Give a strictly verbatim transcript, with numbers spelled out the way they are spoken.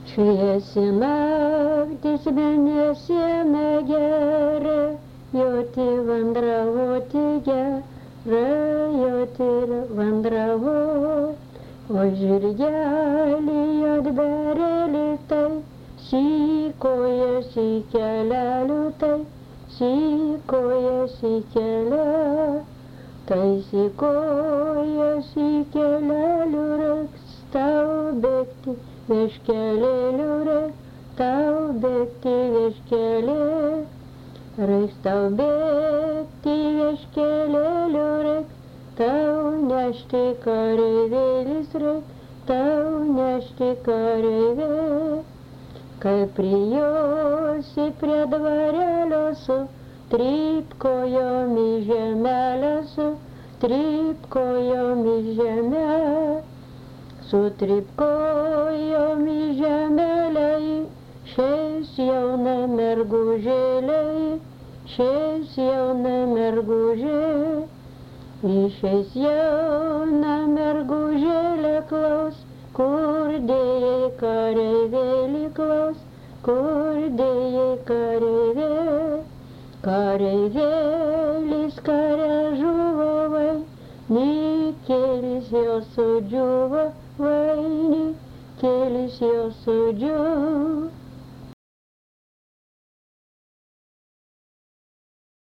Šviesi naktis mėnesiena gera, joti vandravoti gera, joti vandravoti. O žirgelį atberėlį tai, sykojas į kelelių tai, sykojas į kelelių. Tai sykojas į kelelių reiks tau bėgti, vieškelėlių reiks tau bėgti, vieškelėlių. Reiks tau bėgti, vieškelėlių reiks tau nešti kareivėlis reiks, tau nešti kareivėlis. Kai prijosi prie dvarelio su trypkojom į žemelę, su trypkojom į žemelę, su trypkojom į žemelę, išeis jauna mergužėlė, išeis jauna mergužėlė, išeis jauna mergužėlė, klaus, kur dėjai kareivėlį, klaus, kur dėjai kareivėlį. Kareivėlis kare žuvo, vainikėlis jo sudžiuvo, vainikėlis jo sudžiuvo.